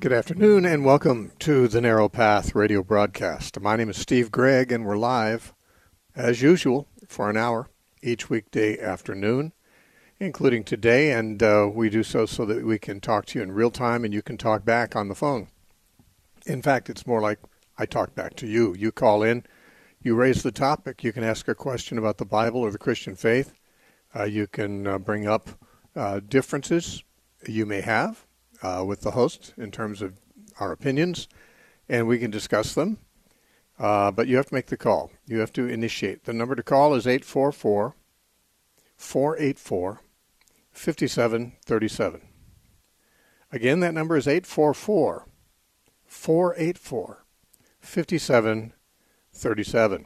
Good afternoon and welcome to the Narrow Path radio broadcast. My name is Steve Gregg and we're live, as usual, for an hour each weekday afternoon, including today, and we do so that we can talk to you in real time and you can talk back on the phone. In fact, it's more like I talk back to you. You call in, you raise the topic, you can ask a question about the Bible or the Christian faith. You can bring up differences you may have with the host in terms of our opinions, and we can discuss them. But you have to make the call. You have to initiate. The number to call is 844-484-5737. Again, that number is 844-484-5737.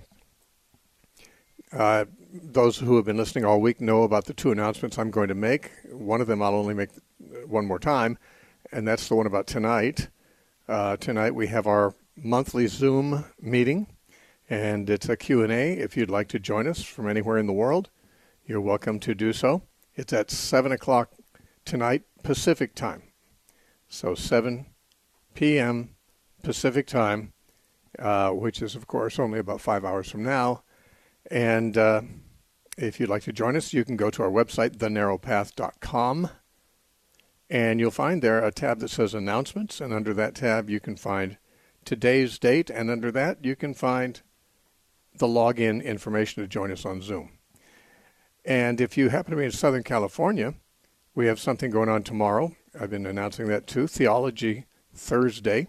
Those who have been listening all week know about the two announcements I'm going to make. One of them I'll only make one more time, and that's the one about tonight. Tonight we have our monthly Zoom meeting, and it's a Q&A. If you'd like to join us from anywhere in the world, you're welcome to do so. It's at 7 o'clock tonight Pacific time. So 7 p.m. Pacific time, which is, of course, only about 5 hours from now. And if you'd like to join us, you can go to our website, thenarrowpath.com. And you'll find there a tab that says Announcements, and under that tab you can find today's date, and under that you can find the login information to join us on Zoom. And if you happen to be in Southern California, we have something going on tomorrow. I've been announcing that too, Theology Thursday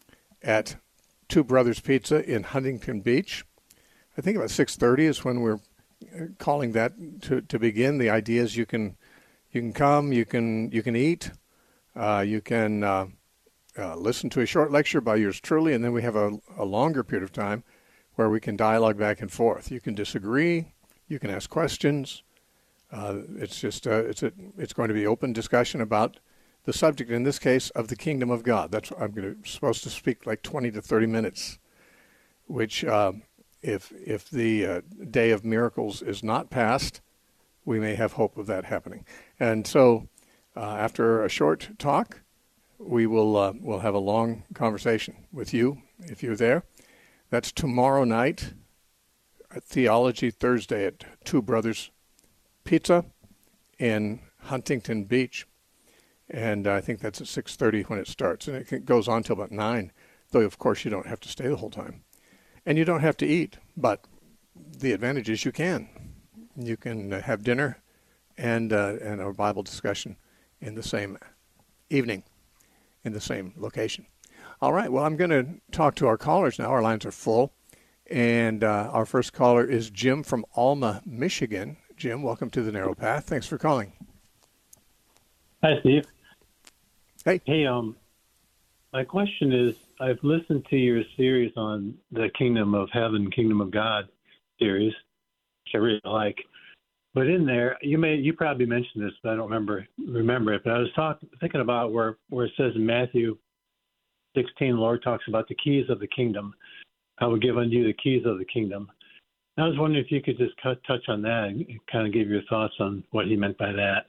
at Two Brothers Pizza in Huntington Beach. I think about 6:30 is when we're calling that to begin. The idea is you can come, you can eat, you can listen to a short lecture by yours truly, and then we have a longer period of time where we can dialogue back and forth. You can disagree, you can ask questions. It's going to be open discussion about the subject, in this case, of the kingdom of God. That's what I'm supposed to speak like 20 to 30 minutes, which if the day of miracles is not passed, we may have hope of that happening. And so after a short talk, we'll have a long conversation with you if you're there. That's tomorrow night at Theology Thursday at Two Brothers Pizza in Huntington Beach. And I think that's at 6:30 when it starts. And it goes on till about 9, though, of course, you don't have to stay the whole time. And you don't have to eat, but the advantage is you can. You can have dinner and a Bible discussion in the same evening, in the same location. All right, well, I'm going to talk to our callers now. Our lines are full. And our first caller is Jim from Alma, Michigan. Jim, welcome to the Narrow Path. Thanks for calling. Hi, Steve. Hey. Hey, my question is, I've listened to your series on the Kingdom of Heaven, Kingdom of God series, which I really like. But in there, you probably mentioned this, but I don't remember it. But I was thinking about where it says in Matthew 16, the Lord talks about the keys of the kingdom. I will give unto you the keys of the kingdom. I was wondering if you could just touch on that and kind of give your thoughts on what he meant by that.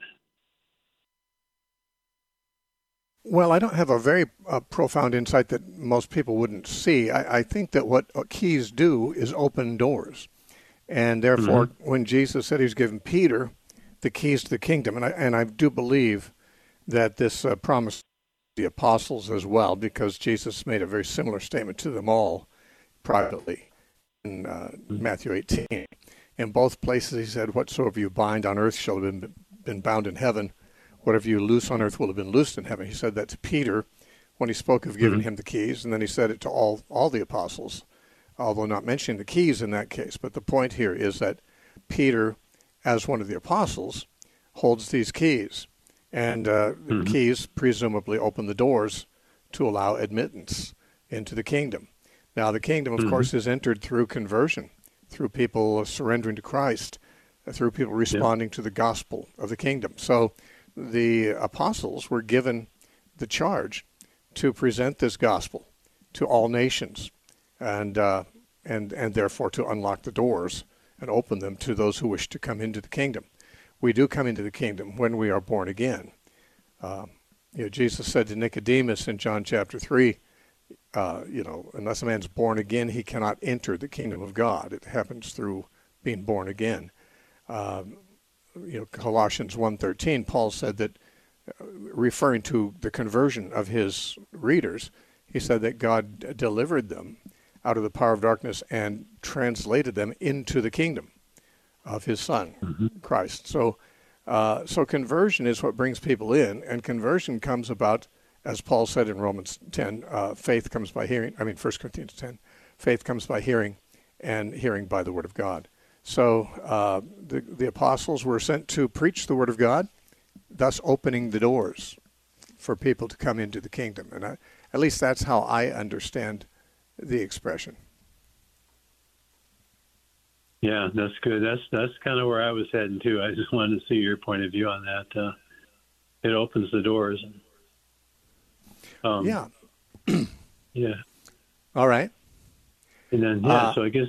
Well, I don't have a very profound insight that most people wouldn't see. I think that what keys do is open doors. And therefore, when Jesus said he was giving Peter the keys to the kingdom, and I do believe that this promised the apostles as well, because Jesus made a very similar statement to them all privately in Matthew 18. In both places he said, whatsoever you bind on earth shall have been bound in heaven. Whatever you loose on earth will have been loosed in heaven. He said that to Peter when he spoke of giving him the keys, and then he said it to all the apostles, although not mentioning the keys in that case. But the point here is that Peter, as one of the apostles, holds these keys. And the keys presumably open the doors to allow admittance into the kingdom. Now, the kingdom, of course, is entered through conversion, through people surrendering to Christ, through people responding to the gospel of the kingdom. So the apostles were given the charge to present this gospel to all nations, and therefore to unlock the doors and open them to those who wish to come into the kingdom. We do come into the kingdom when we are born again. Jesus said to Nicodemus in John chapter 3, unless a man's born again, he cannot enter the kingdom of God. It happens through being born again. Colossians 1:13, Paul said that, referring to the conversion of his readers, he said that God delivered them out of the power of darkness and translated them into the kingdom of his Son, Christ. So conversion is what brings people in, and conversion comes about, as Paul said in Romans 10, faith comes by hearing. 1 Corinthians 10, faith comes by hearing, and hearing by the word of God. So the apostles were sent to preach the word of God, thus opening the doors for people to come into the kingdom. And at least that's how I understand the expression. Yeah, that's good. That's kind of where I was heading too. I just wanted to see your point of view on that. It opens the doors. Yeah. Yeah. All right. And then so I guess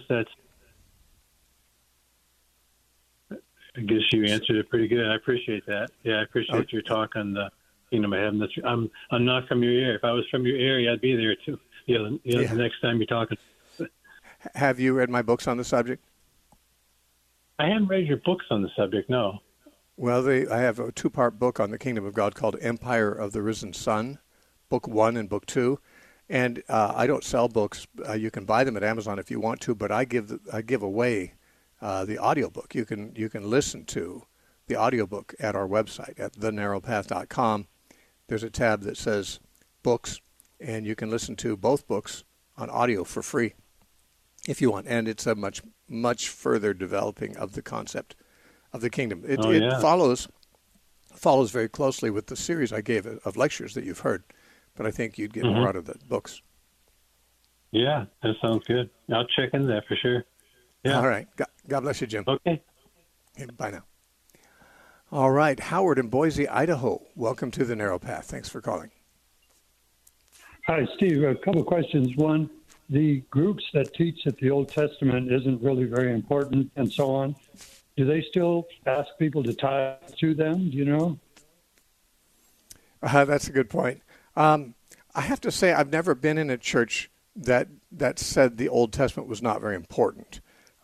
you answered it pretty good. I appreciate that. Yeah, I appreciate your talk on the kingdom of heaven. I'm not from your area. If I was from your area, I'd be there too. The next time you're talking. Have you read my books on the subject? I haven't read your books on the subject, no. Well, I have a 2-part book on the kingdom of God called Empire of the Risen Sun, Book 1 and Book 2. And I don't sell books. You can buy them at Amazon if you want to, but I give away the audiobook. You can listen to the audiobook at our website at thenarrowpath.com. There's a tab that says books, and you can listen to both books on audio for free if you want. And it's a much further developing of the concept of the kingdom. It follows very closely with the series I gave of lectures that you've heard, but I think you'd get more out of the books. Yeah, that sounds good. I'll check into that for sure. Yeah. All right. God bless you, Jim. Okay. Bye now. All right. Howard in Boise, Idaho. Welcome to the Narrow Path. Thanks for calling. Hi, Steve. A couple of questions. One, the groups that teach that the Old Testament isn't really very important and so on, do they still ask people to tithe to them? Do you know? That's a good point. I have to say I've never been in a church that said the Old Testament was not very important.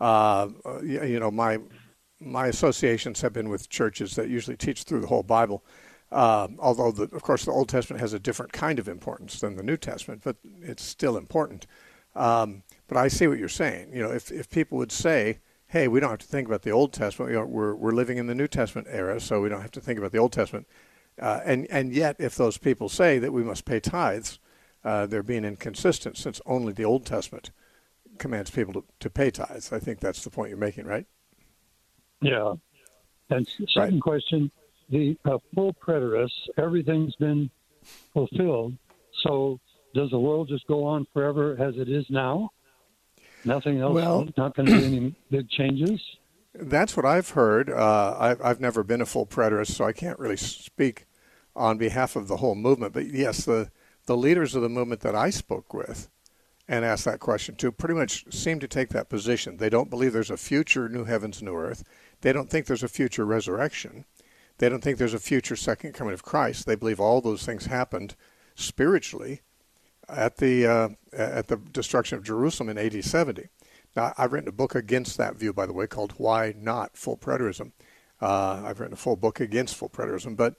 My associations have been with churches that usually teach through the whole Bible, although, of course, the Old Testament has a different kind of importance than the New Testament, but it's still important. But I see what you're saying. If people would say, hey, we don't have to think about the Old Testament, we're living in the New Testament era, so we don't have to think about the Old Testament. And yet, if those people say that we must pay tithes, they're being inconsistent, since only the Old Testament commands people to pay tithes. I think that's the point you're making, right? Yeah. And second question, the full preterist, everything's been fulfilled. So does the world just go on forever as it is now? Nothing else? Well, not going to be any big changes? That's what I've heard. I've never been a full preterist, so I can't really speak on behalf of the whole movement. But yes, the leaders of the movement that I spoke with and asked that question to pretty much seem to take that position. They don't believe there's a future new heavens, new earth. They don't think there's a future resurrection. They don't think there's a future second coming of Christ. They believe all those things happened spiritually at the destruction of Jerusalem in AD 70. Now, I've written a book against that view, by the way, called Why Not Full Preterism. I've written a full book against full preterism. But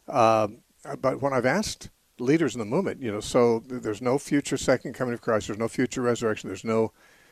when I've asked leaders in the movement, so there's no future second coming of Christ, there's no future resurrection, there's no,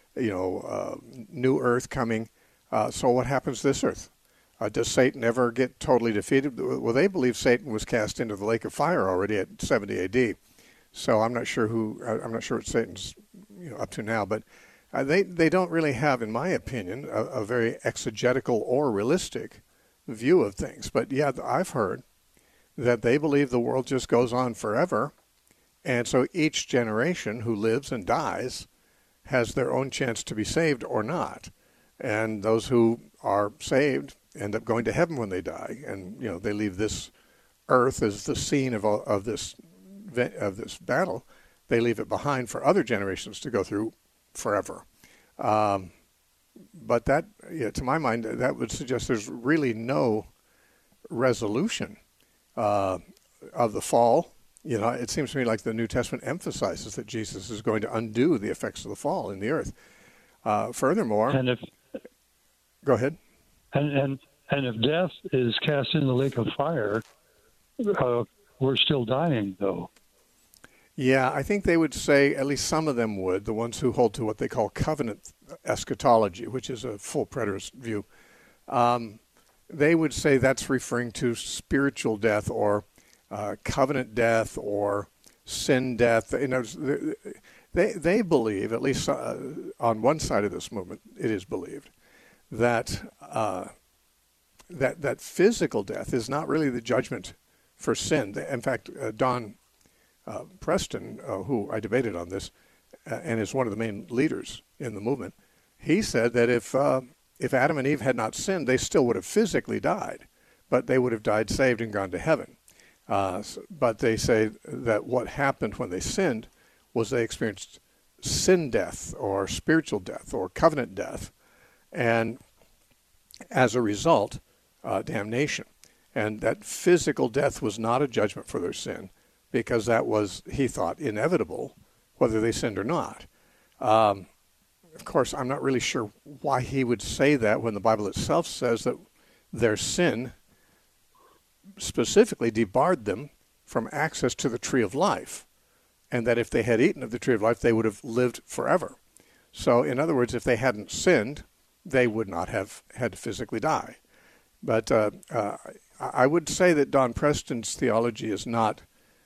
new earth coming. So what happens to this earth? Does Satan ever get totally defeated? Well, they believe Satan was cast into the lake of fire already at 70 AD. So I'm not sure what Satan's up to now, but they don't really have, in my opinion, a very exegetical or realistic view of things. But yeah, I've heard that they believe the world just goes on forever, and so each generation who lives and dies has their own chance to be saved or not. And those who are saved end up going to heaven when they die, and they leave this earth as the scene of this battle. They leave it behind for other generations to go through forever. But that, to my mind, that would suggest there's really no resolution of the fall. You know, it seems to me like the New Testament emphasizes that Jesus is going to undo the effects of the fall in the earth. Furthermore, go ahead. And if death is cast in the lake of fire, we're still dying, though. Yeah, I think they would say, at least some of them would, the ones who hold to what they call covenant eschatology, which is a full preterist view. They would say that's referring to spiritual death or covenant death or sin death. You know, they believe, at least on one side of this movement, it is believed that that physical death is not really the judgment for sin. In fact, Don Preston, who I debated on this, and is one of the main leaders in the movement, he said that if Adam and Eve had not sinned, they still would have physically died, but they would have died saved and gone to heaven. But they say that what happened when they sinned was they experienced sin death or spiritual death or covenant death, and as a result, damnation. And that physical death was not a judgment for their sin, because that was, he thought, inevitable, whether they sinned or not. Of course, I'm not really sure why he would say that when the Bible itself says that their sin specifically debarred them from access to the tree of life, and that if they had eaten of the tree of life, they would have lived forever. So, in other words, if they hadn't sinned, they would not have had to physically die. But I would say that Don Preston's theology is not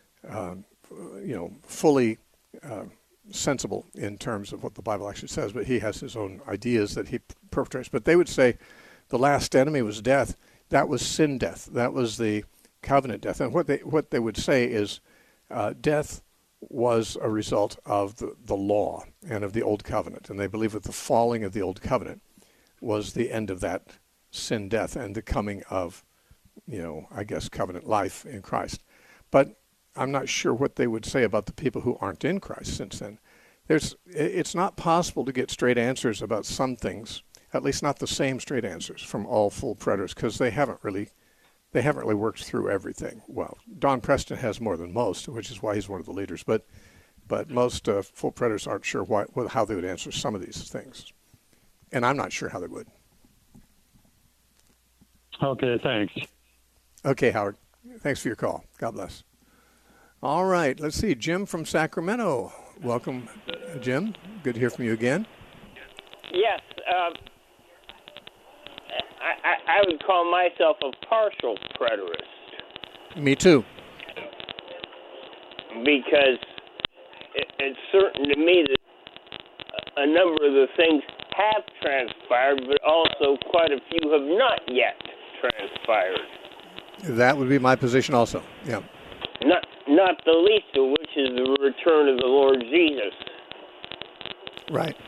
fully sensible in terms of what the Bible actually says, but he has his own ideas that he perpetrates. But they would say the last enemy was death. That was sin death. That was the covenant death. And what they would say is death was a result of the law and of the old covenant. And they believe that the falling of the old covenant was the end of that sin death and the coming of, covenant life in Christ. But I'm not sure what they would say about the people who aren't in Christ since then. It's not possible to get straight answers about some things, at least not the same straight answers from all full preterists, because they haven't really worked through everything. Well, Don Preston has more than most, which is why he's one of the leaders. But most full preterists aren't sure how they would answer some of these things, and I'm not sure how they would. Okay, thanks. Okay, Howard. Thanks for your call. God bless. All right, let's see. Jim from Sacramento. Welcome, Jim. Good to hear from you again. Yes. I would call myself a partial preterist. Me too. Because it's certain to me that a number of the things have transpired, but also quite a few have not yet transpired. That would be my position also, yeah. Not the least of which is the return of the Lord Jesus. Right.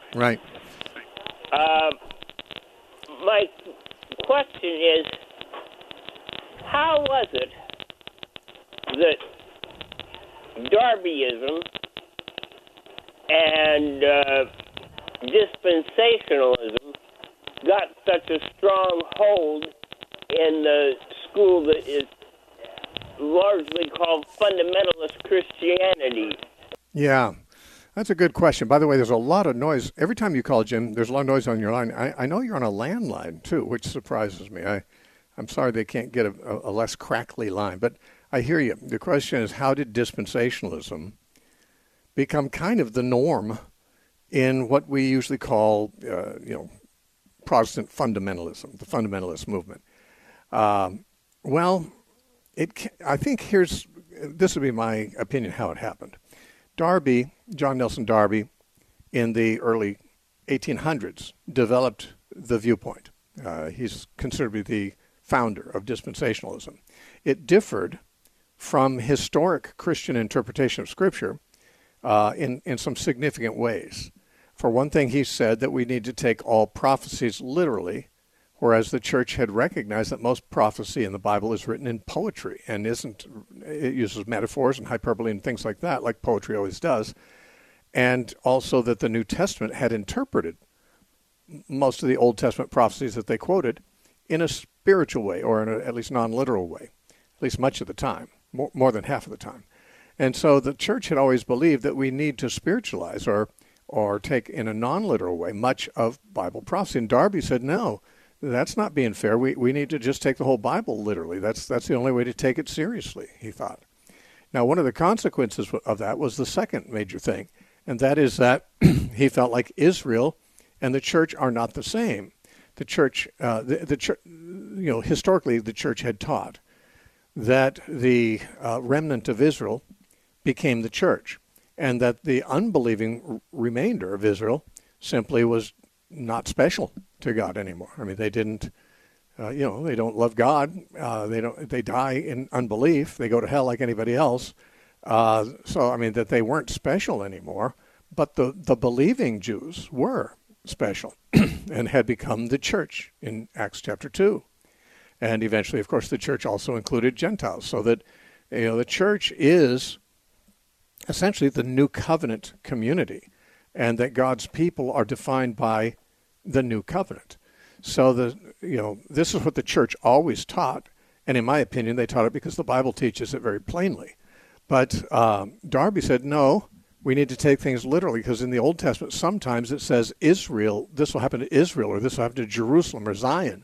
My question is, how was it that Darbyism and dispensationalism got such a strong hold in the school that is largely called fundamentalist Christianity? Yeah, that's a good question. By the way, there's a lot of noise. Every time you call, Jim, there's a lot of noise on your line. I know you're on a landline, too, which surprises me. I'm sorry they can't get a less crackly line, but I hear you. The question is, how did dispensationalism become kind of the norm in what we usually call, Protestant fundamentalism, the fundamentalist movement? I think this would be my opinion how it happened. Darby, John Nelson Darby, in the early 1800s, developed the viewpoint. He's considered to be the founder of dispensationalism. It differed from historic Christian interpretation of Scripture in some significant ways. For one thing, he said that we need to take all prophecies literally, whereas the church had recognized that most prophecy in the Bible is written in poetry and it uses metaphors and hyperbole and things like that, like poetry always does. And also that the New Testament had interpreted most of the Old Testament prophecies that they quoted in a spiritual way, or in at least non-literal way, at least much of the time. more than half of the time. And so the church had always believed that we need to spiritualize or take in a non-literal way much of Bible prophecy. And Darby said, no, that's not being fair. We need to just take the whole Bible literally. That's the only way to take it seriously, he thought. Now, one of the consequences of that was the second major thing, and that is that he felt like Israel and the church are not the same. The church, historically, the church had taught that the remnant of Israel became the church, and that the unbelieving remainder of Israel simply was not special to God anymore. I mean, they didn't, they don't love God. They die in unbelief. They go to hell like anybody else. That they weren't special anymore. But the believing Jews were special and had become the church in Acts chapter 2. And eventually, of course, the church also included Gentiles, so that the church is essentially the new covenant community, and that God's people are defined by the new covenant. So this is what the church always taught, and in my opinion, they taught it because the Bible teaches it very plainly. But Darby said, no, we need to take things literally, because in the Old Testament, sometimes it says Israel, this will happen to Israel, or this will happen to Jerusalem or Zion,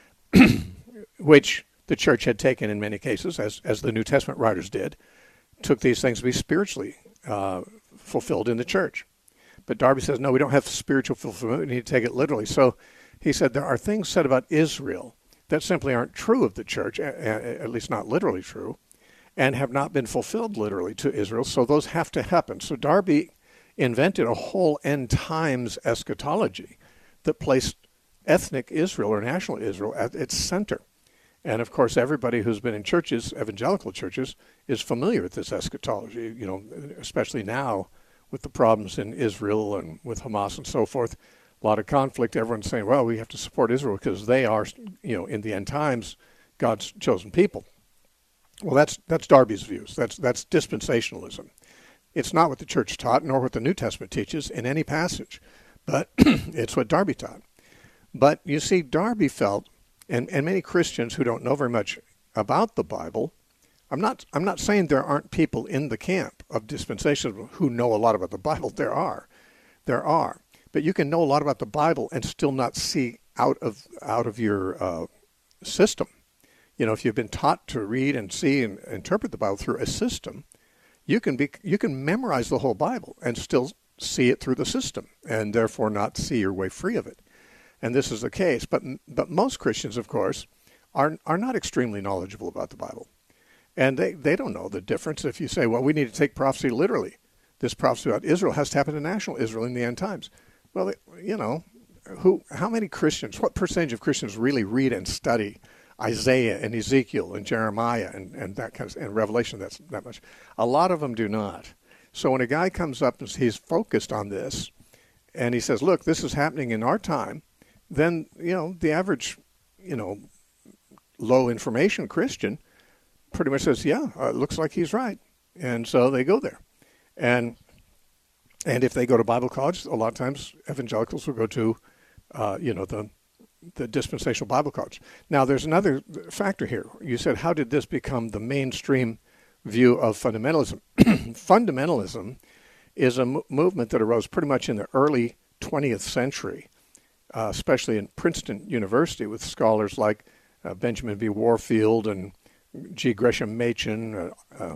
which the church had taken in many cases, as the New Testament writers did, took these things to be spiritually fulfilled in the church. But Darby says, no, we don't have spiritual fulfillment. We need to take it literally. So he said there are things said about Israel that simply aren't true of the church, at least not literally true, and have not been fulfilled literally to Israel. So those have to happen. So Darby invented a whole end times eschatology that placed ethnic Israel or national Israel at its center. And of course, everybody who's been in churches, evangelical churches, is familiar with this eschatology, especially now with the problems in Israel and with Hamas and so forth. A lot of conflict. Everyone's saying, well, we have to support Israel because they are, in the end times, God's chosen people. Well, that's Darby's views. That's dispensationalism. It's not what the church taught, nor what the New Testament teaches in any passage, but it's what Darby taught. But you see, Darby felt, and many Christians who don't know very much about the Bible, I'm not saying there aren't people in the camp of dispensationalism who know a lot about the Bible. There are. But you can know a lot about the Bible and still not see out of your system. If you've been taught to read and see and interpret the Bible through a system, you can memorize the whole Bible and still see it through the system, and therefore not see your way free of it. And this is the case. But most Christians, of course, are not extremely knowledgeable about the Bible. And they don't know the difference. If you say, well, we need to take prophecy literally, this prophecy about Israel has to happen to national Israel in the end times. Well, how many Christians, what percentage of Christians really read and study Isaiah and Ezekiel and Jeremiah and that kind of, and Revelation? That's that much. A lot of them do not. So when a guy comes up and he's focused on this, and he says, look, this is happening in our time, then, the average, low information Christian pretty much says, yeah, it looks like he's right. And so they go there. And if they go to Bible college, a lot of times evangelicals will go to, the dispensational Bible college. Now, there's another factor here. You said, how did this become the mainstream view of fundamentalism? Fundamentalism is a movement that arose pretty much in the early 20th century, especially in Princeton University, with scholars like Benjamin V. Warfield and G. Gresham Machen,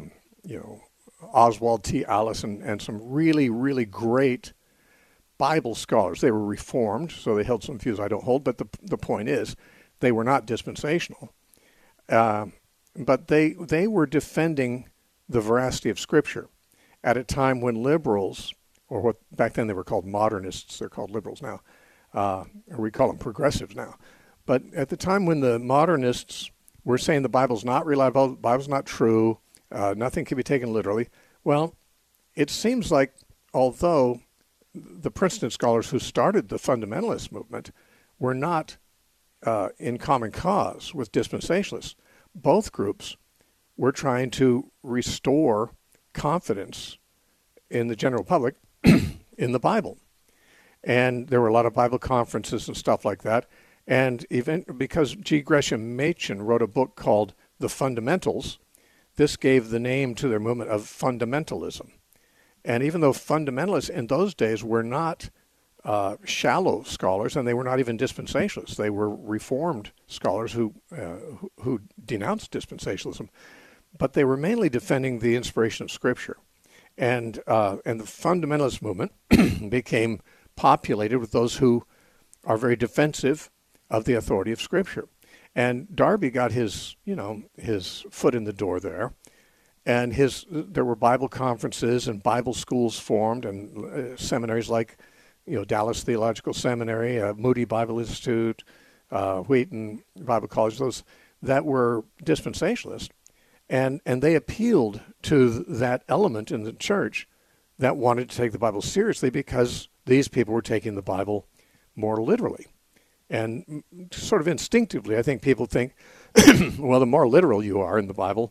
Oswald T. Allison, and some really, really great Bible scholars. They were Reformed, so they held some views I don't hold, but the point is they were not dispensational. But they were defending the veracity of Scripture at a time when liberals, or what back then they were called modernists, they're called liberals now, or we call them progressives now. But at the time when the modernists were saying the Bible's not reliable, the Bible's not true, nothing can be taken literally, well, it seems like although the Princeton scholars who started the fundamentalist movement were not in common cause with dispensationalists, both groups were trying to restore confidence in the general public in the Bible. And there were a lot of Bible conferences and stuff like that. And because G. Gresham Machen wrote a book called The Fundamentals, this gave the name to their movement of fundamentalism. And even though fundamentalists in those days were not shallow scholars, and they were not even dispensationalists, they were Reformed scholars who denounced dispensationalism, but they were mainly defending the inspiration of Scripture. And the fundamentalist movement became populated with those who are very defensive of the authority of Scripture. And Darby got his foot in the door there, and there were Bible conferences and Bible schools formed, and seminaries like, Dallas Theological Seminary, Moody Bible Institute, Wheaton Bible College, those that were dispensationalists, and they appealed to that element in the church that wanted to take the Bible seriously, because these people were taking the Bible more literally. And sort of instinctively, I think people think, well, the more literal you are in the Bible,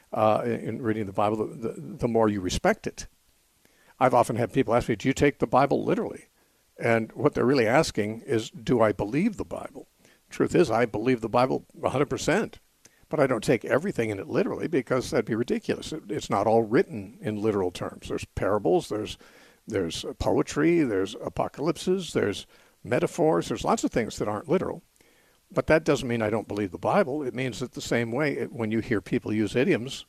in reading the Bible, the more you respect it. I've often had people ask me, do you take the Bible literally? And what they're really asking is, do I believe the Bible? Truth is, I believe the Bible 100%, but I don't take everything in it literally, because that'd be ridiculous. It's not all written in literal terms. There's parables, there's poetry, there's apocalypses, there's metaphors, there's lots of things that aren't literal. But that doesn't mean I don't believe the Bible. It means that the same way, when you hear people use idioms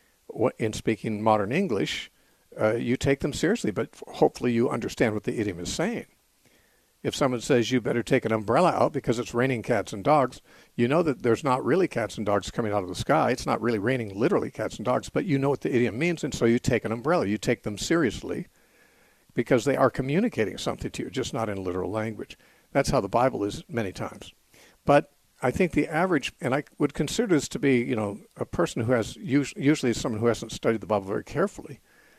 in speaking modern English, you take them seriously, but hopefully you understand what the idiom is saying. If someone says you better take an umbrella out because it's raining cats and dogs, you know that there's not really cats and dogs coming out of the sky. It's not really raining literally cats and dogs, but you know what the idiom means, and so you take an umbrella. You take them seriously because they are communicating something to you, just not in literal language. That's how the Bible is many times. But I think the average, and I would consider this to be, a person who has, usually someone who hasn't studied the Bible very carefully,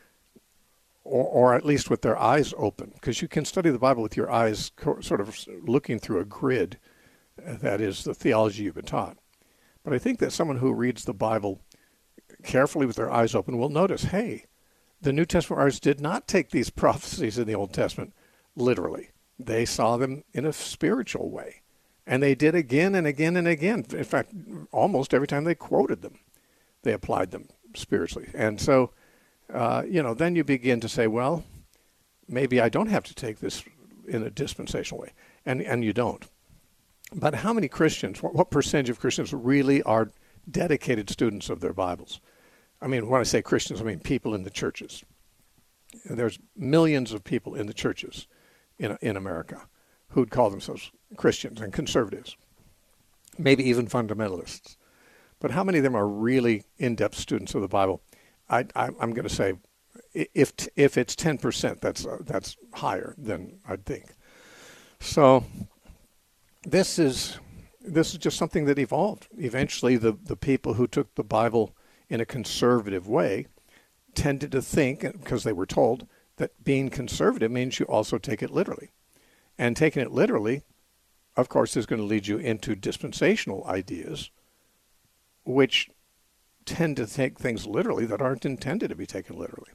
or at least with their eyes open, because you can study the Bible with your eyes sort of looking through a grid. That is the theology you've been taught. But I think that someone who reads the Bible carefully with their eyes open will notice, hey, the New Testament writers did not take these prophecies in the Old Testament literally. They saw them in a spiritual way. And they did again and again and again. In fact, almost every time they quoted them, they applied them spiritually. And so, then you begin to say, well, maybe I don't have to take this in a dispensational way. And you don't. But how many Christians, what percentage of Christians really are dedicated students of their Bibles? I mean, when I say Christians, I mean people in the churches. There's millions of people in the churches in America who'd call themselves Christians and conservatives, maybe even fundamentalists. But how many of them are really in-depth students of the Bible? I'm going to say, if it's 10%, that's higher than I'd think. So this is just something that evolved. Eventually, the people who took the Bible in a conservative way tended to think, because they were told, that being conservative means you also take it literally. And taking it literally, of course, is going to lead you into dispensational ideas, which tend to take things literally that aren't intended to be taken literally.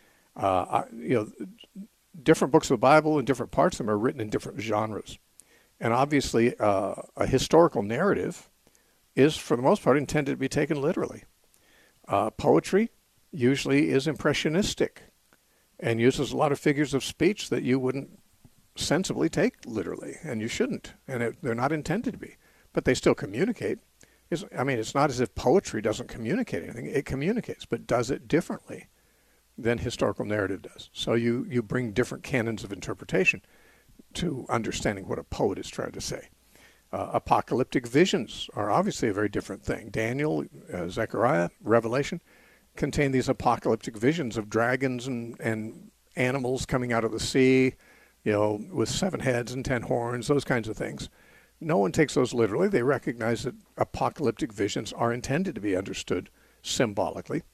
Different books of the Bible and different parts of them are written in different genres. And obviously, a historical narrative is, for the most part, intended to be taken literally. Poetry usually is impressionistic and uses a lot of figures of speech that you wouldn't sensibly take literally, and you shouldn't, and they're not intended to be, but they still communicate. It's not as if poetry doesn't communicate anything. It communicates, but does it differently than historical narrative does. So you bring different canons of interpretation to understanding what a poet is trying to say. Apocalyptic visions are obviously a very different thing. Daniel, Zechariah, Revelation contain these apocalyptic visions of dragons and animals coming out of the sea, with 7 heads and 10 horns, those kinds of things. No one takes those literally. They recognize that apocalyptic visions are intended to be understood symbolically.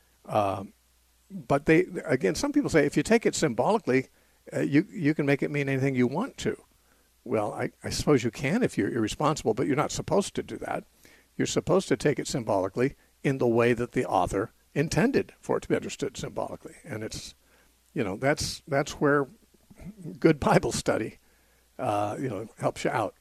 But some people say if you take it symbolically, you can make it mean anything you want to. Well, I suppose you can if you're irresponsible, but you're not supposed to do that. You're supposed to take it symbolically in the way that the author intended for it to be understood symbolically. And it's, that's where good Bible study, helps you out.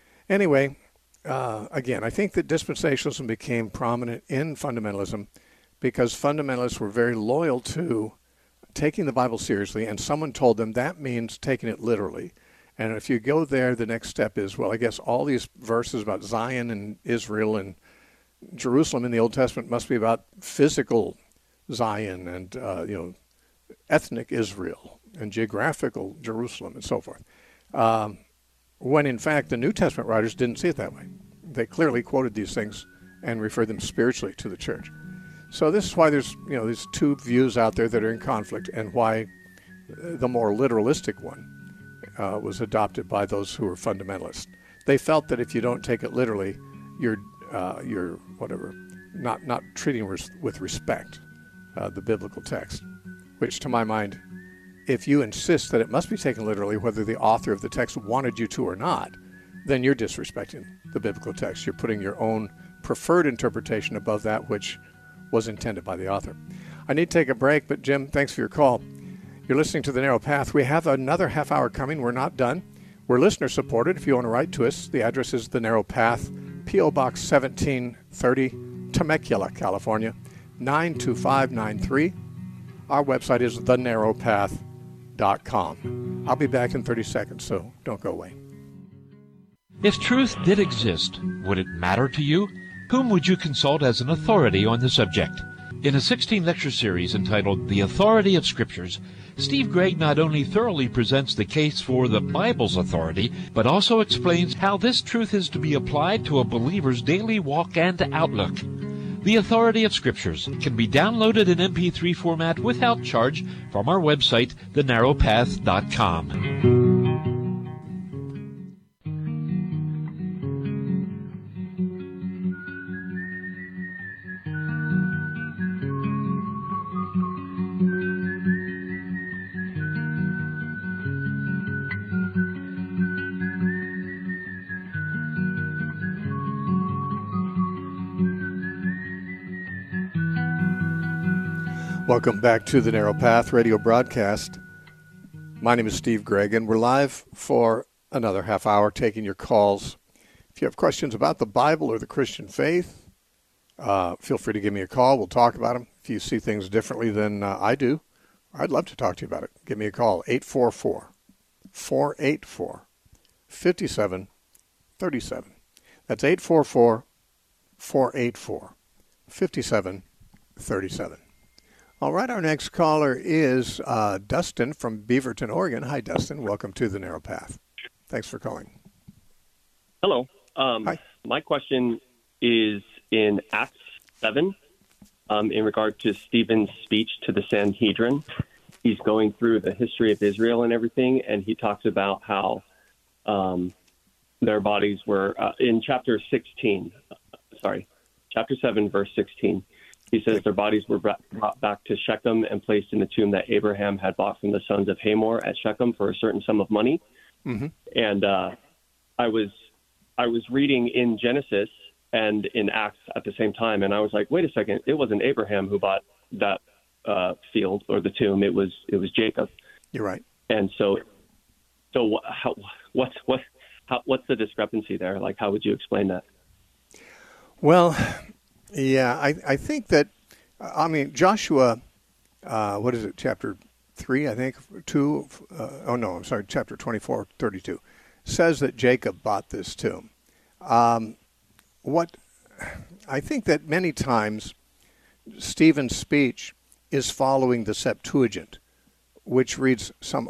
Anyway, again, I think that dispensationalism became prominent in fundamentalism because fundamentalists were very loyal to taking the Bible seriously, and someone told them that means taking it literally. And if you go there, the next step is, well, I guess all these verses about Zion and Israel and Jerusalem in the Old Testament must be about physical Zion and, ethnic Israel and geographical Jerusalem and so forth. When in fact the New Testament writers didn't see it that way. They clearly quoted these things and referred them spiritually to the church. So this is why there's these two views out there that are in conflict, and why the more literalistic one was adopted by those who were fundamentalists. They felt that if you don't take it literally, you're not treating with respect the biblical text, which to my mind, if you insist that it must be taken literally, whether the author of the text wanted you to or not, then you're disrespecting the biblical text. You're putting your own preferred interpretation above that which was intended by the author. I need to take a break, but Jim, thanks for your call. You're listening to The Narrow Path. We have another half hour coming. We're not done. We're listener supported. If you want to write to us, the address is The Narrow Path, P.O. Box 1730, Temecula, California, 92593. Our website is thenarrowpath.com. I'll be back in 30 seconds, so don't go away. If truth did exist, would it matter to you? Whom would you consult as an authority on the subject? In a 16-lecture series entitled The Authority of Scriptures, Steve Gregg not only thoroughly presents the case for the Bible's authority, but also explains how this truth is to be applied to a believer's daily walk and outlook. The Authority of Scriptures can be downloaded in MP3 format without charge from our website, thenarrowpath.com. Welcome back to the Narrow Path radio broadcast. My name is Steve Gregg, and we're live for another half hour taking your calls. If you have questions about the Bible or the Christian faith, feel free to give me a call. We'll talk about them. If you see things differently than I do, I'd love to talk to you about it. Give me a call, 844-484-5737. That's 844-484-5737. All right, our next caller is Dustin from Beaverton, Oregon. Hi, Dustin. Welcome to the Narrow Path. Thanks for calling. Hello. Hi. My question is in Acts 7 in regard to Stephen's speech to the Sanhedrin. He's going through the history of Israel and everything, and he talks about how their bodies were in chapter 7, verse 16. He says their bodies were brought back to Shechem and placed in the tomb that Abraham had bought from the sons of Hamor at Shechem for a certain sum of money. Mm-hmm. And I was reading in Genesis and in Acts at the same time, and I was like, wait a second, it wasn't Abraham who bought that field or the tomb. It was Jacob. You're right. And so what's the discrepancy there? Like, how would you explain that? Well, yeah, I think that, Joshua, chapter 3, I think, 2, chapter 24, 32, says that Jacob bought this tomb. I think that many times Stephen's speech is following the Septuagint, which reads some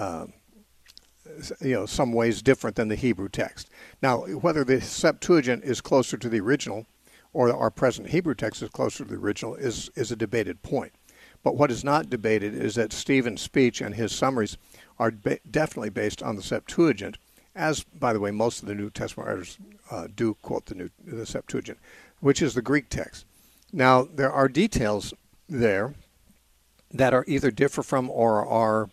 ways different than the Hebrew text. Now, whether the Septuagint is closer to the original or our present Hebrew text is closer to the original is a debated point. But what is not debated is that Stephen's speech and his summaries are definitely based on the Septuagint, as, by the way, most of the New Testament writers do quote the Septuagint, which is the Greek text. Now, there are details there that are either differ from or are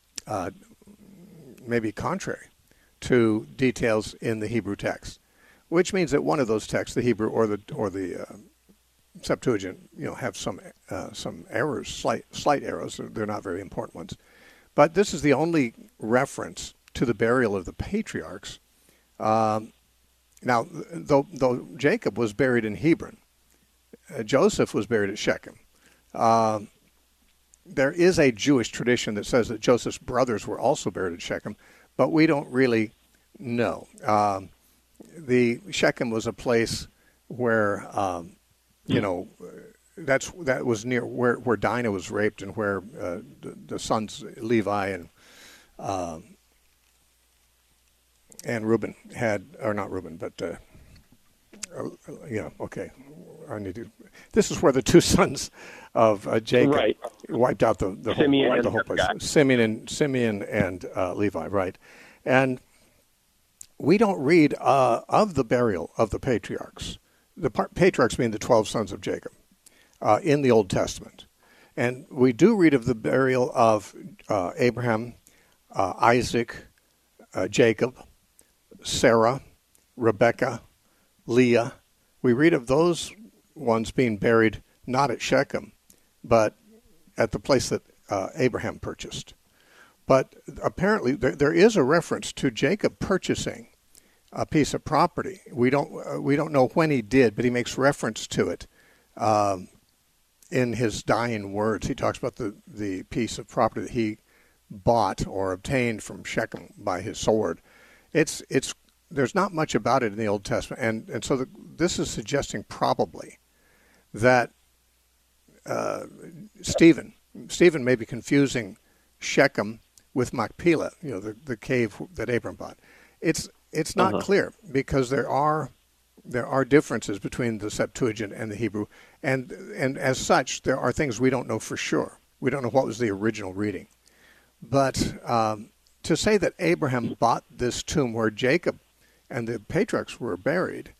maybe contrary to details in the Hebrew text, which means that one of those texts, the Hebrew or the Septuagint, have some errors, slight errors. They're not very important ones. But this is the only reference to the burial of the patriarchs. Now, though Jacob was buried in Hebron, Joseph was buried at Shechem. There is a Jewish tradition that says that Joseph's brothers were also buried at Shechem, but we don't really know. The Shechem was a place where, that was near where Dinah was raped, and where the sons Levi and Reuben had, or not Reuben, but This is where the two sons of Jacob wiped out the whole place. Simeon and Levi, right? And we don't read of the burial of the patriarchs. The patriarchs being the 12 sons of Jacob in the Old Testament. And we do read of the burial of Abraham, Isaac, Jacob, Sarah, Rebekah, Leah. We read of those ones being buried not at Shechem, but at the place that Abraham purchased. But apparently there is a reference to Jacob purchasing a piece of property. We don't know when he did, but he makes reference to it in his dying words. He talks about the piece of property that he bought or obtained from Shechem by his sword. There's not much about it in the Old Testament, and so this is suggesting probably that Stephen may be confusing Shechem with Machpelah, the cave that Abram bought. It's not clear, because there are differences between the Septuagint and the Hebrew, and as such there are things we don't know for sure. We don't know what was the original reading, but to say that Abraham bought this tomb where Jacob and the patriarchs were buried,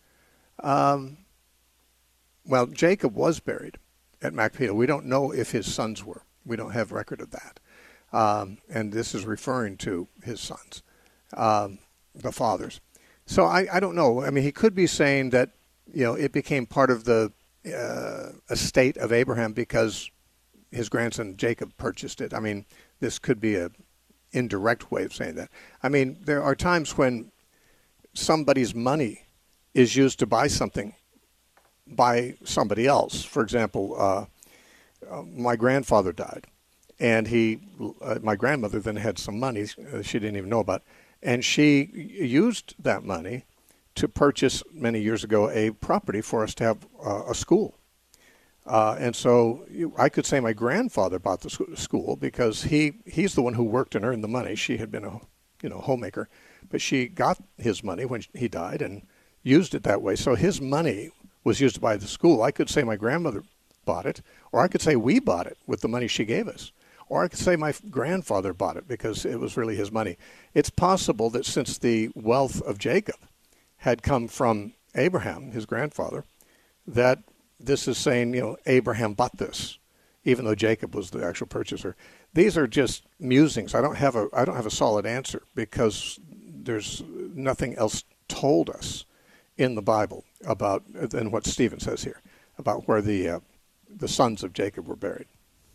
Jacob was buried at Machpelah. We don't know if his sons were. We don't have record of that. And this is referring to his sons, the fathers. So I don't know. I mean, he could be saying that, it became part of the estate of Abraham because his grandson Jacob purchased it. I mean, this could be an indirect way of saying that. I mean, there are times when somebody's money is used to buy something by somebody else. For example, my grandfather died, and my grandmother then had some money she didn't even know about, and she used that money to purchase many years ago a property for us to have a school. And so I could say my grandfather bought the school because he's the one who worked and earned the money. She had been a homemaker, but she got his money when he died and used it that way. So his money was used to buy the school. I could say my grandmother bought it, or I could say we bought it with the money she gave us, or I could say my grandfather bought it because it was really his money. It's possible that since the wealth of Jacob had come from Abraham, his grandfather, that this is saying, Abraham bought this, even though Jacob was the actual purchaser. These are just musings. I don't have a solid answer because there's nothing else told us in the Bible than what Stephen says here about where the sons of Jacob were buried.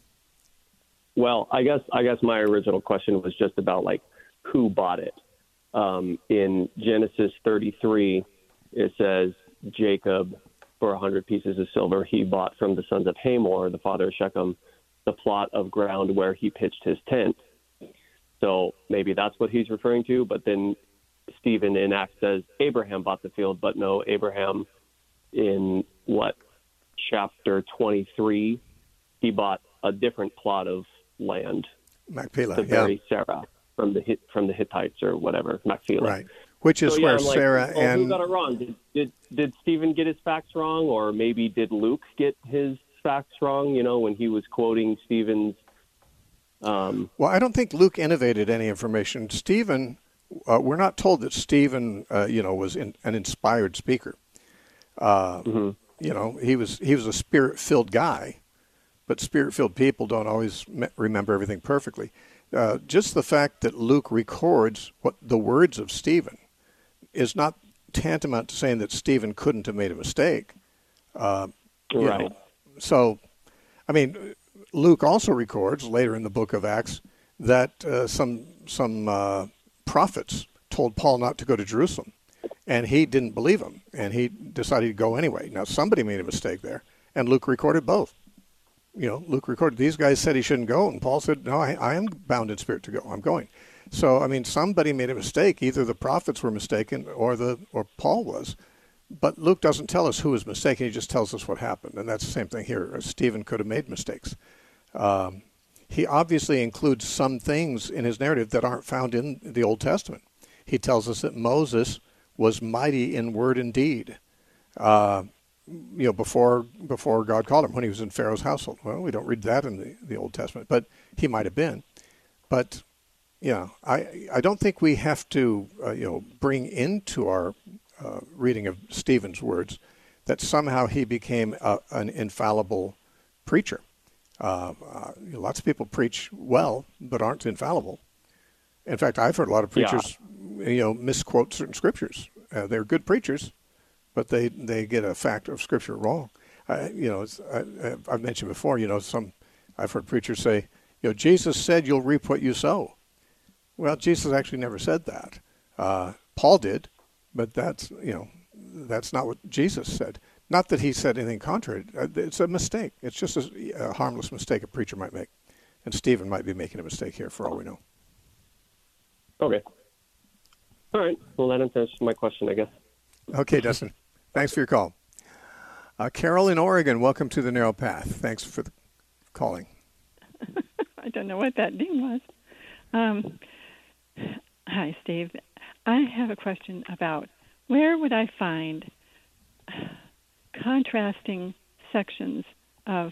Well, I guess my original question was just about who bought it. In Genesis 33, it says Jacob, for 100 pieces of silver, he bought from the sons of Hamor, the father of Shechem, the plot of ground where he pitched his tent. So maybe that's what he's referring to. But then Stephen in Acts says Abraham bought the field, but no, Abraham in chapter 23, he bought a different plot of land, Machpelah, to bury Sarah from the Hittites or whatever, Machpelah. Right, which is where Sarah and who got it wrong? Did Stephen get his facts wrong, or maybe did Luke get his facts wrong? When he was quoting Stephen's. Well, I don't think Luke innovated any information. Stephen, we're not told that Stephen, was an inspired speaker. He was a spirit-filled guy, but spirit-filled people don't always remember everything perfectly. Just the fact that Luke records the words of Stephen is not tantamount to saying that Stephen couldn't have made a mistake. Right. So, I mean, Luke also records later in the book of Acts that some prophets told Paul not to go to Jerusalem, and he didn't believe them, and he decided to go anyway. Now, somebody made a mistake there, And Luke recorded both. Luke recorded, these guys said he shouldn't go, and Paul said, no, I am bound in spirit to go. I'm going. So, I mean, somebody made a mistake. Either the prophets were mistaken or Paul was. But Luke doesn't tell us who was mistaken. He just tells us what happened. And that's the same thing here. Stephen could have made mistakes. He obviously includes some things in his narrative that aren't found in the Old Testament. He tells us that Moses was mighty in word and deed, before God called him, when he was in Pharaoh's household. Well, we don't read that in the Old Testament, but he might have been. But, I don't think we have to, bring into our reading of Stephen's words that somehow he became an infallible preacher. Lots of people preach well, but aren't infallible. In fact, I've heard a lot of preachers, misquote certain scriptures. They're good preachers, but they get a fact of scripture wrong. I've mentioned before, I've heard preachers say, Jesus said you'll reap what you sow. Well, Jesus actually never said that. Paul did, but that's not what Jesus said. Not that he said anything contrary. It's a mistake. It's just a harmless mistake a preacher might make. And Stephen might be making a mistake here for all we know. Okay. All right. Well, that answers my question, I guess. Okay, Dustin. Thanks for your call. Carol in Oregon, welcome to the Narrow Path. Thanks for calling. I don't know what that ding was. Hi, Steve. I have a question about where would I find contrasting sections of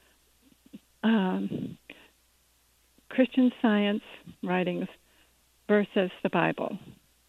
Christian Science writings versus the Bible,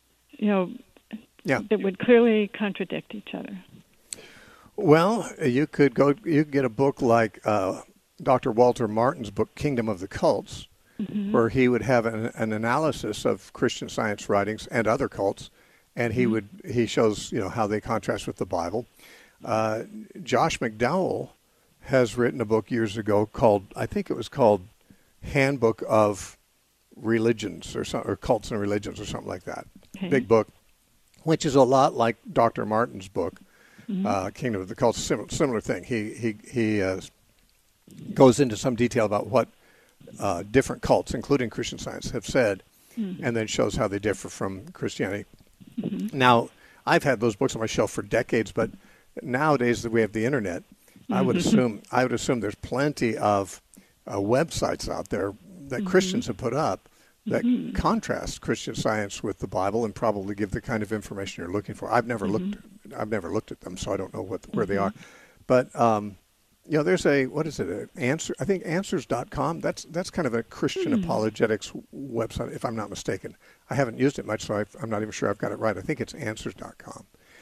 that would clearly contradict each other. Well, you could get a book like Dr. Walter Martin's book, Kingdom of the Cults, where he would have an analysis of Christian Science writings and other cults, and he shows how they contrast with the Bible. Josh McDowell has written a book years ago called Handbook of Religions or Cults and Religions or something like that. Okay. Big book, which is a lot like Dr. Martin's book, Kingdom of the Cults. Similar thing. He goes into some detail about what different cults, including Christian Science, have said, and then shows how they differ from Christianity. Now, I've had those books on my shelf for decades, but nowadays that we have the internet, I would assume there's plenty of websites out there that Christians have put up that contrast Christian Science with the Bible and probably give the kind of information you're looking for. I've never looked at them, so I don't know where they are. But there's I think answers.com. That's kind of a Christian apologetics website, if I'm not mistaken. I haven't used it much, so I'm not even sure I've got it right. I think it's answers.com.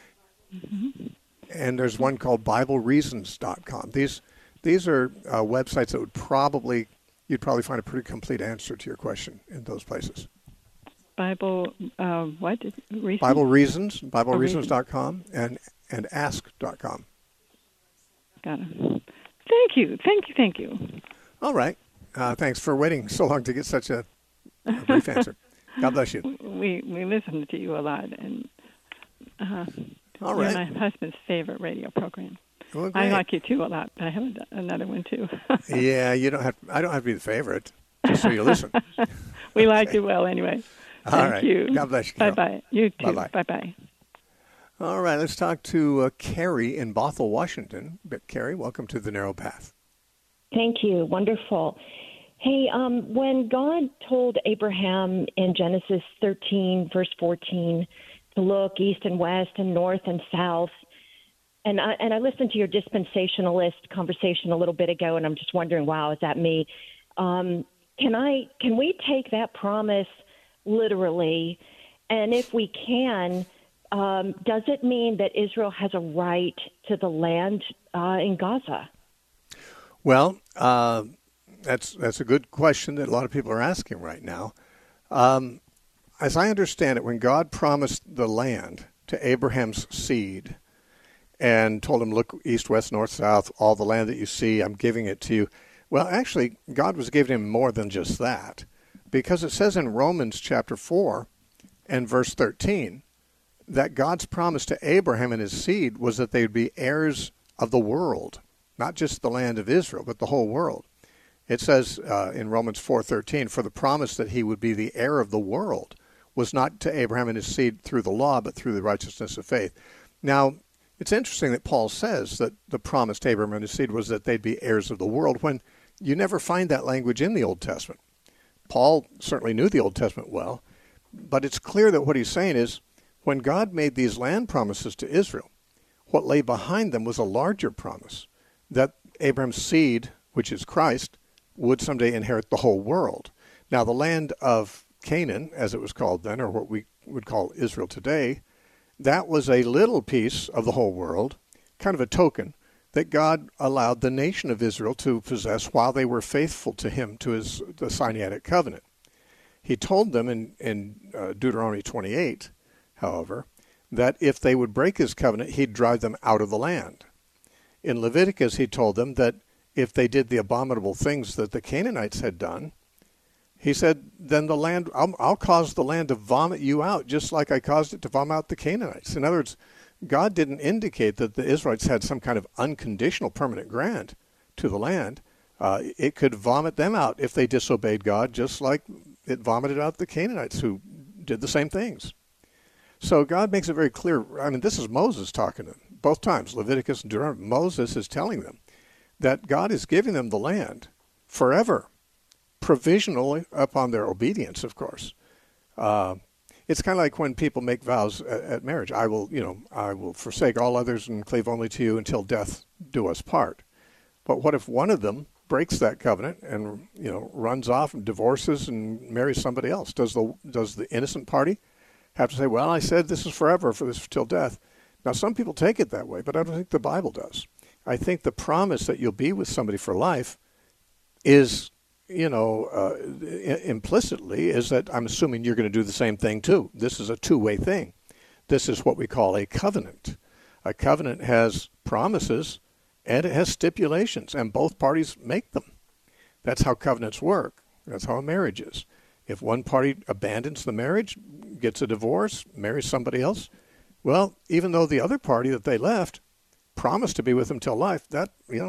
And there's one called BibleReasons.com. These are websites that you'd probably find a pretty complete answer to your question in those places. Bible, what? Reasons? Bible Reasons, BibleReasons.com, and ask.com. Got it. Thank you. All right. Thanks for waiting so long to get such a brief answer. God bless you. We listen to you a lot, and all right. You're my husband's favorite radio program. Well, I like you too a lot, but I have another one too. Yeah, I don't have to be the favorite, just so you listen. We like you well anyway. Thank you. God bless you, Carol. Bye-bye. You too. Bye-bye. Bye-bye. All right, let's talk to Carrie in Bothell, Washington. Carrie, welcome to the Narrow Path. Thank you. Wonderful. Hey, when God told Abraham in Genesis 13, verse 14, to look east and west and north and south, and I listened to your dispensationalist conversation a little bit ago, and I'm just wondering, wow, is that me? Can we take that promise literally? And if we can, does it mean that Israel has a right to the land in Gaza? Well, that's a good question that a lot of people are asking right now. As I understand it, when God promised the land to Abraham's seed and told him, look, east, west, north, south, all the land that you see, I'm giving it to you. Well, actually, God was giving him more than just that, because it says in Romans chapter 4 and verse 13 that God's promise to Abraham and his seed was that they would be heirs of the world. not just the land of Israel, but the whole world. It says in Romans 4:13, for the promise that he would be the heir of the world was not to Abraham and his seed through the law, but through the righteousness of faith. Now, it's interesting that Paul says that the promise to Abraham and his seed was that they'd be heirs of the world, when you never find that language in the Old Testament. Paul certainly knew the Old Testament well, but it's clear that what he's saying is when God made these land promises to Israel, what lay behind them was a larger promise that Abraham's seed, which is Christ, would someday inherit the whole world. Now, the land of Canaan, as it was called then, or what we would call Israel today, that was a little piece of the whole world, kind of a token that God allowed the nation of Israel to possess while they were faithful to him, to the Sinaitic covenant. He told them in Deuteronomy 28, however, that if they would break his covenant, he'd drive them out of the land. In Leviticus, he told them that if they did the abominable things that the Canaanites had done, he said, then the land, I'll cause the land to vomit you out, just like I caused it to vomit out the Canaanites. In other words, God didn't indicate that the Israelites had some kind of unconditional permanent grant to the land. It could vomit them out if they disobeyed God, just like it vomited out the Canaanites who did the same things. So God makes it very clear. I mean, this is Moses talking to them both times, Leviticus and Deuteronomy. Moses is telling them that God is giving them the land forever, provisionally upon their obedience, of course. It's kind of like when people make vows at marriage. I will forsake all others and cleave only to you until death do us part. But what if one of them breaks that covenant and runs off and divorces and marries somebody else? Does the innocent party have to say, well, I said this is forever, for this till death? Now, some people take it that way, but I don't think the Bible does. I think the promise that you'll be with somebody for life is, implicitly is that I'm assuming you're going to do the same thing too. This is a two-way thing. This is what we call a covenant. A covenant has promises and it has stipulations, and both parties make them. That's how covenants work. That's how a marriage is. If one party abandons the marriage, gets a divorce, marries somebody else, well, even though the other party that they left promised to be with them till life, this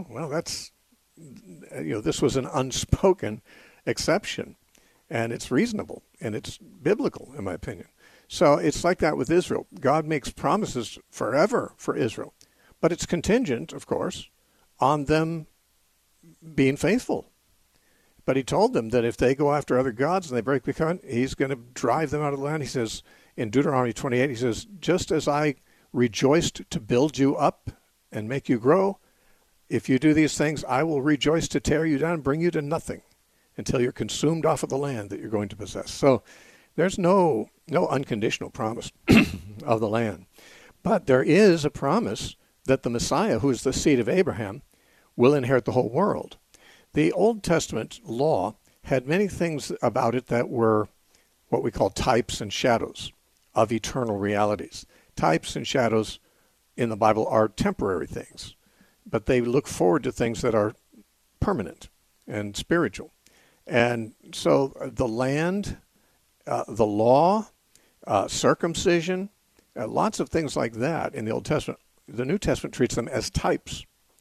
was an unspoken exception, and it's reasonable, and it's biblical, in my opinion. So it's like that with Israel. God makes promises forever for Israel, but it's contingent, of course, on them being faithful. But he told them that if they go after other gods and they break the covenant, he's going to drive them out of the land. He says in Deuteronomy 28, he says, just as I rejoiced to build you up and make you grow, if you do these things, I will rejoice to tear you down and bring you to nothing until you're consumed off of the land that you're going to possess. So there's no unconditional promise of the land. But there is a promise that the Messiah, who is the seed of Abraham, will inherit the whole world. The Old Testament law had many things about it that were what we call types and shadows of eternal realities. Types and shadows in the Bible are temporary things, but they look forward to things that are permanent and spiritual. And so the land, the law, circumcision, lots of things like that in the Old Testament. The New Testament treats them as types.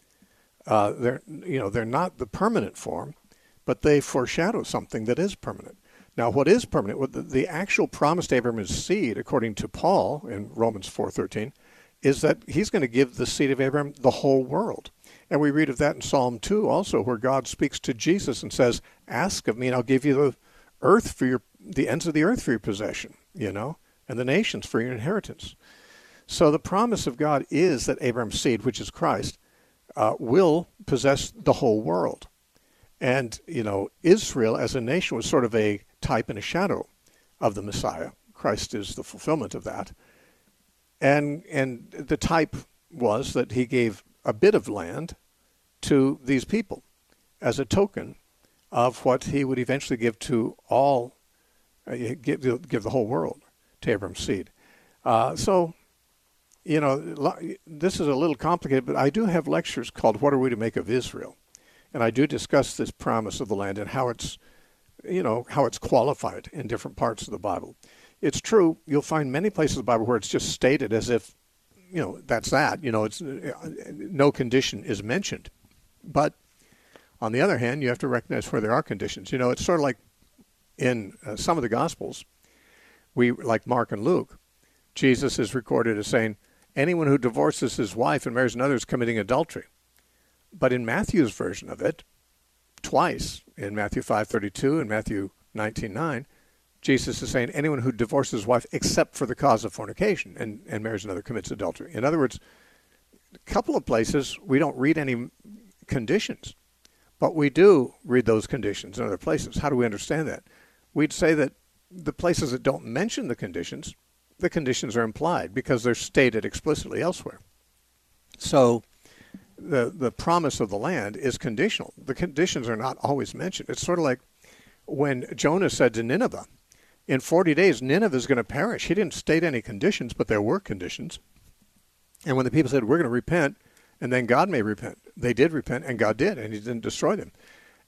They're not the permanent form, but they foreshadow something that is permanent. Now, what is permanent, the actual promise to Abraham's seed, according to Paul in Romans 4:13, is that he's going to give the seed of Abraham the whole world. And we read of that in Psalm 2 also, where God speaks to Jesus and says, ask of me and I'll give you the earth for the ends of the earth for your possession, and the nations for your inheritance. So the promise of God is that Abraham's seed, which is Christ, will possess the whole world. And, Israel as a nation was sort of a type and a shadow of the Messiah. Christ is the fulfillment of that. And the type was that he gave a bit of land to these people as a token of what he would eventually give to all, give the whole world to Abraham's seed. This is a little complicated, but I do have lectures called What Are We to Make of Israel? And I do discuss this promise of the land and how it's qualified in different parts of the Bible. It's true, you'll find many places in the Bible where it's just stated as if, that's that. It's no condition is mentioned. But on the other hand, you have to recognize where there are conditions. You know, it's sort of like in some of the Gospels, like Mark and Luke, Jesus is recorded as saying, anyone who divorces his wife and marries another is committing adultery. But in Matthew's version of it, twice, in Matthew 5:32 and Matthew 19:9, Jesus is saying anyone who divorces his wife except for the cause of fornication and marries another commits adultery. In other words, a couple of places we don't read any conditions, but we do read those conditions in other places. How do we understand that? We'd say that the places that don't mention the conditions are implied because they're stated explicitly elsewhere. So the promise of the land is conditional. The conditions are not always mentioned. It's sort of like when Jonah said to Nineveh, in 40 days, Nineveh is going to perish. He didn't state any conditions, but there were conditions. And when the people said, we're going to repent, and then God may repent, they did repent, and God did, and he didn't destroy them.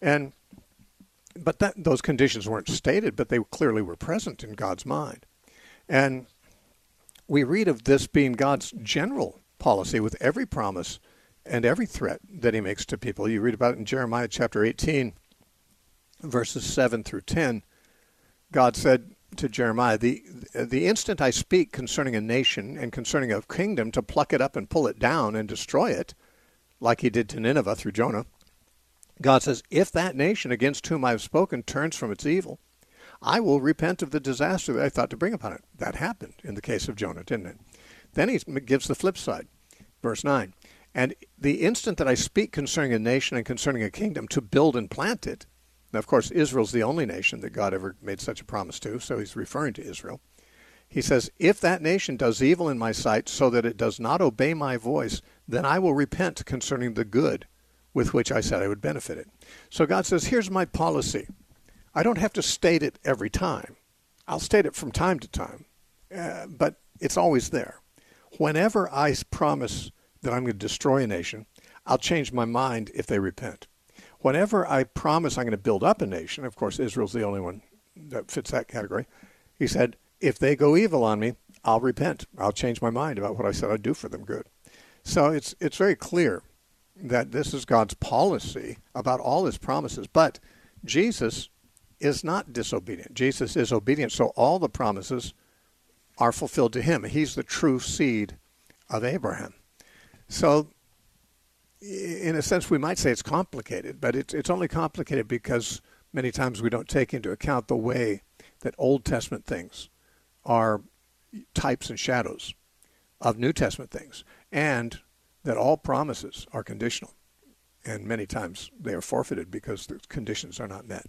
But those conditions weren't stated, but they clearly were present in God's mind. And we read of this being God's general policy with every promise and every threat that he makes to people. You read about it in Jeremiah chapter 18, verses 7 through 10. God said to Jeremiah, the instant I speak concerning a nation and concerning a kingdom to pluck it up and pull it down and destroy it, like he did to Nineveh through Jonah, God says, if that nation against whom I have spoken turns from its evil, I will repent of the disaster that I thought to bring upon it. That happened in the case of Jonah, didn't it? Then he gives the flip side, verse 9. And the instant that I speak concerning a nation and concerning a kingdom to build and plant it, now, of course, Israel's the only nation that God ever made such a promise to, so he's referring to Israel. He says, if that nation does evil in my sight so that it does not obey my voice, then I will repent concerning the good with which I said I would benefit it. So God says, here's my policy. I don't have to state it every time. I'll state it from time to time, but it's always there. Whenever I promise that I'm going to destroy a nation, I'll change my mind if they repent. Whenever I promise I'm going to build up a nation, of course, Israel's the only one that fits that category, he said, if they go evil on me, I'll repent. I'll change my mind about what I said I'd do for them good. So it's very clear that this is God's policy about all his promises. But Jesus is not disobedient. Jesus is obedient, so all the promises are fulfilled to him. He's the true seed of Abraham. So in a sense, we might say it's complicated, but it's only complicated because many times we don't take into account the way that Old Testament things are types and shadows of New Testament things, and that all promises are conditional. And many times they are forfeited because the conditions are not met.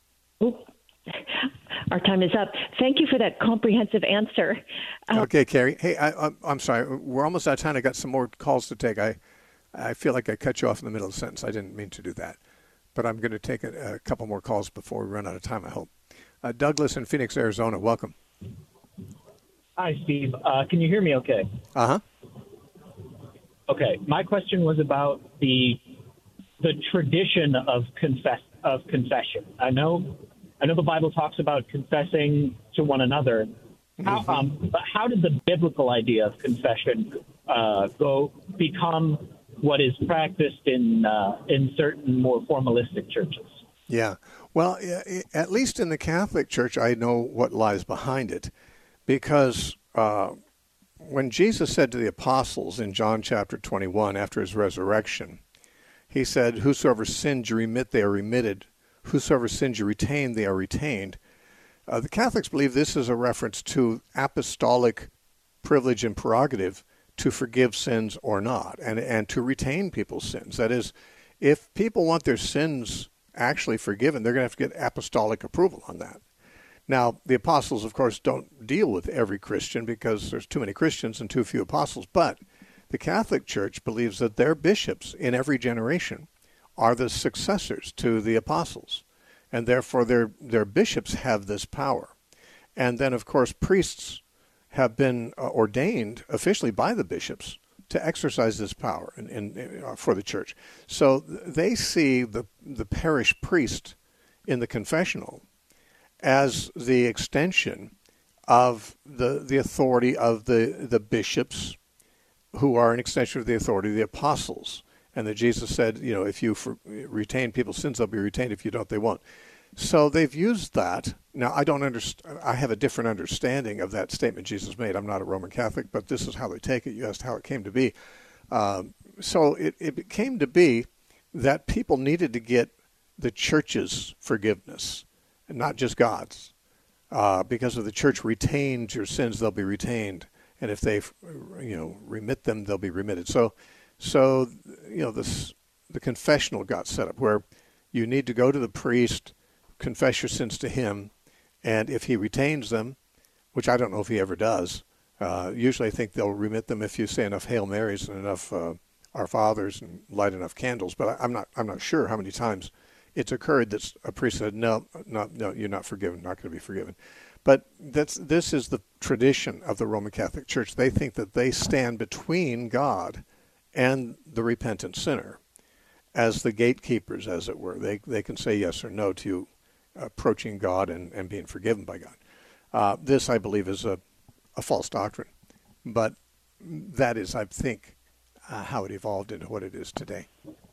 Our time is up. Thank you for that comprehensive answer. Okay, Carrie. Hey, I'm sorry. We're almost out of time. I got some more calls to take. I feel like I cut you off in the middle of the sentence. I didn't mean to do that. But I'm going to take a couple more calls before we run out of time, I hope. Douglas in Phoenix, Arizona, welcome. Hi, Steve. Can you hear me okay? Uh-huh. Okay. My question was about the tradition of confession. I know the Bible talks about confessing to one another. But how did the biblical idea of confession become what is practiced in certain more formalistic churches? Yeah. Well, at least in the Catholic Church, I know what lies behind it, because when Jesus said to the apostles in John chapter 21 after his resurrection, he said, whosoever sins you remit, they are remitted. Whosoever sins you retain, they are retained. The Catholics believe this is a reference to apostolic privilege and prerogative to forgive sins or not, and to retain people's sins. That is, if people want their sins actually forgiven, they're going to have to get apostolic approval on that. Now, the apostles, of course, don't deal with every Christian because there's too many Christians and too few apostles, but the Catholic Church believes that their bishops in every generation are the successors to the apostles, and therefore their bishops have this power. And then, of course, priests have been ordained officially by the bishops to exercise this power for the church. So they see the parish priest in the confessional as the extension of the authority of the bishops, who are an extension of the authority of the apostles. and that Jesus said, if you retain people's sins, they'll be retained. If you don't, they won't. So they've used that. Now, I don't understand. I have a different understanding of that statement Jesus made. I'm not a Roman Catholic, but this is how they take it. You asked how it came to be. So it came to be that people needed to get the church's forgiveness, and not just God's. Because if the church retains your sins, they'll be retained. And if they, remit them, they'll be remitted. So the confessional got set up where you need to go to the priest, confess your sins to him, and if he retains them, which I don't know if he ever does, usually I think they'll remit them if you say enough Hail Marys and enough Our Fathers and light enough candles. But I'm not sure how many times it's occurred that a priest said, no, you're not forgiven, not going to be forgiven. But this is the tradition of the Roman Catholic Church. They think that they stand between God and the repentant sinner as the gatekeepers, as it were. They can say yes or no to you approaching God and being forgiven by God. This, I believe, is a false doctrine. But that is, I think, how it evolved into what it is today.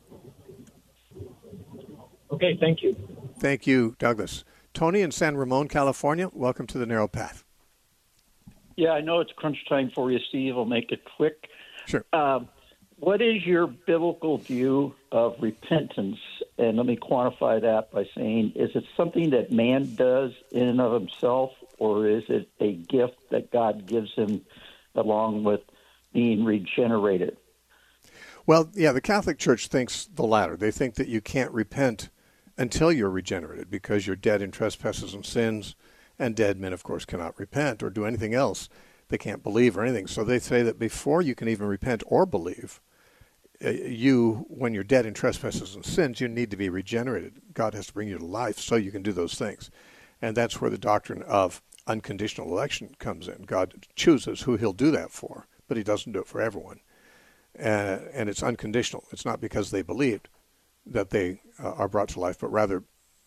Okay, thank you. Thank you, Douglas. Tony in San Ramon, California, welcome to the Narrow Path. Yeah, I know it's crunch time for you, Steve. I'll make it quick. Sure. What is your biblical view of repentance? And let me quantify that by saying, is it something that man does in and of himself, or is it a gift that God gives him along with being regenerated? Well, yeah, the Catholic Church thinks the latter. They think that you can't repent until you're regenerated because you're dead in trespasses and sins, and dead men, of course, cannot repent or do anything else. They can't believe or anything. So they say that before you can even repent or believe, when you're dead in trespasses and sins, you need to be regenerated. God has to bring you to life so you can do those things. And that's where the doctrine of unconditional election comes in. God chooses who he'll do that for, but he doesn't do it for everyone. And it's unconditional. It's not because they believed that they are brought to life, but rather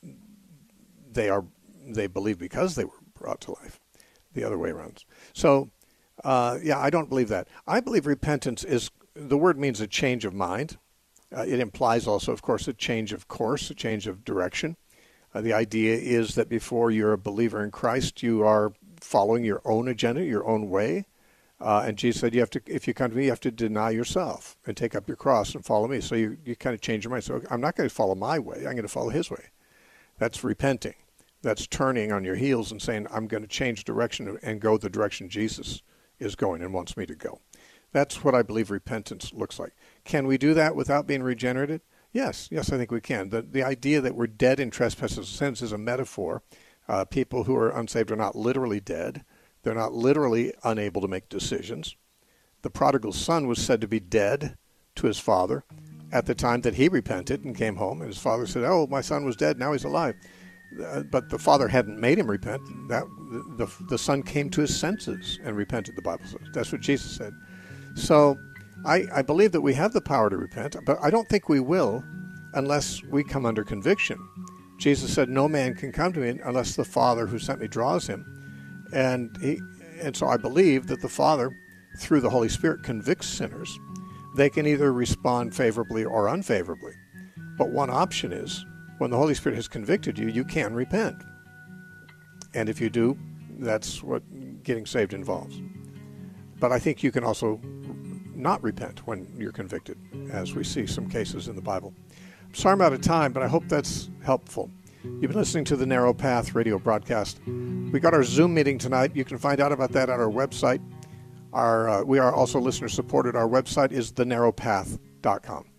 they believe because they were brought to life, the other way around. So, I don't believe that. I believe repentance the word means a change of mind. It implies also, of course, a change of course, a change of direction. The idea is that before you're a believer in Christ, you are following your own agenda, your own way. And Jesus said, if you come to me, you have to deny yourself and take up your cross and follow me. So you kind of change your mind. So I'm not going to follow my way. I'm going to follow his way. That's repenting. That's turning on your heels and saying, I'm going to change direction and go the direction Jesus is going and wants me to go. That's what I believe repentance looks like. Can we do that without being regenerated? Yes, I think we can. The idea that we're dead in trespasses and sins is a metaphor. People who are unsaved are not literally dead. They're not literally unable to make decisions. The prodigal son was said to be dead to his father at the time that he repented and came home. And his father said, oh, my son was dead, now he's alive. But the father hadn't made him repent. The son came to his senses and repented, the Bible says. That's what Jesus said. So I believe that we have the power to repent, but I don't think we will unless we come under conviction. Jesus said, no man can come to me unless the Father who sent me draws him. And so I believe that the Father, through the Holy Spirit, convicts sinners. They can either respond favorably or unfavorably. But one option is, when the Holy Spirit has convicted you, you can repent. And if you do, that's what getting saved involves. But I think you can also not repent when you're convicted, as we see some cases in the Bible. I'm sorry I'm out of time, but I hope that's helpful. You've been listening to the Narrow Path radio broadcast. We got our Zoom meeting tonight. You can find out about that at our website. We are also listener supported. Our website is thenarrowpath.com.